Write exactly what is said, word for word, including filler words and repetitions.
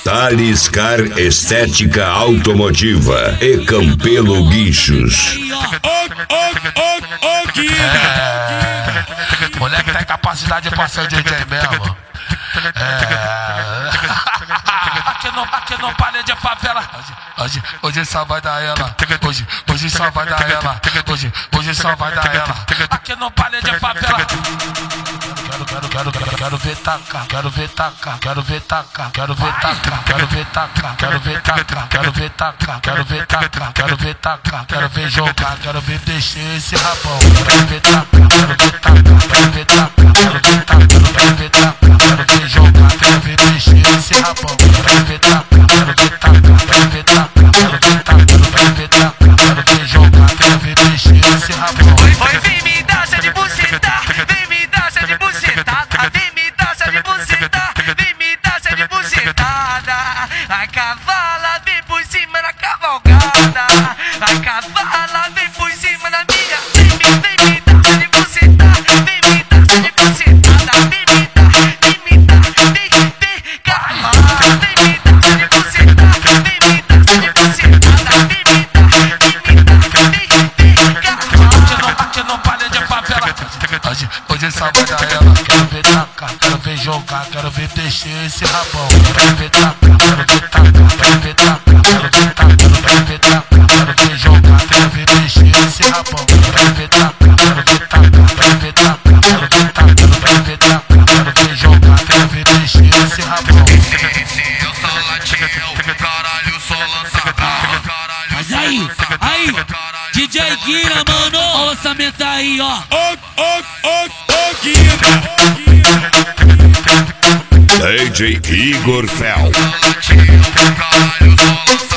Thales Car Estética Automotiva e Campelo Guinchos. É, moleque tem capacidade pra ser D J mesmo. É. Aqui não, aqui não palha de favela. Hoje, hoje só vai dar ela. Hoje, hoje só vai dar ela. Hoje, hoje só vai dar ela. Aqui não palha de favela. Quero, quero, quero, quero, quero ver tacar, quero ver tacar, quero ver tacar, quero ver tacar, quero ver tacar, quero ver tacar, quero ver tacar, quero ver tacar, quero ver tacar, quero ver jogar, quero ver descer esse rabão. Quero ver tacar, quero ver tacar, quero ver tacar, quero ver tacar, quero ver tacar, quero ver jogar, quero ver descer esse rabão. Quero ver tacar, quero ver tacar, quero ver tacar, quero ver tacar, quero ver tacar, quero ver jogar, quero ver descer esse rabão. Vai vir me dar de buceta, vem me dar de bucetada, vem me dar de buceta, vem me dar de bucetada. A cavala vem por cima na cavalgada, a cavala vem por cima na minha. Vem me, vem me dar de buceta, vem me dar de bucetada, vem me dar, vem me dar, vem, vem, cavala, vem me dar de buceta, vem me dar de bucetada, vem me dar, vem me dar, vem, vem, cavala. Aqui não palha de favela. Hoje, hoje só vai dar ela. Quero ver tacar, quero ver jogar, quero ver descer esse rabão. Quero ver tacar, quero ver tacar, quero ver tacar, quero ver tacar, quero ver tacar, quero ver jogar, quero ver descer esse rabão. Quero ver tacar, quero ver tacar, quero ver tacar, quero ver tacar, quero ver tacar, quero ver jogar, quero ver descer esse rabão. Eu sou latino, caralho, sou lançador, caralho. Mas aí, aí, D J Guina, mano, o orçamento aí, ó. Ô, ô, ô, ô, Guina. D J Igor Fel. Latino, caralho, sou lançador.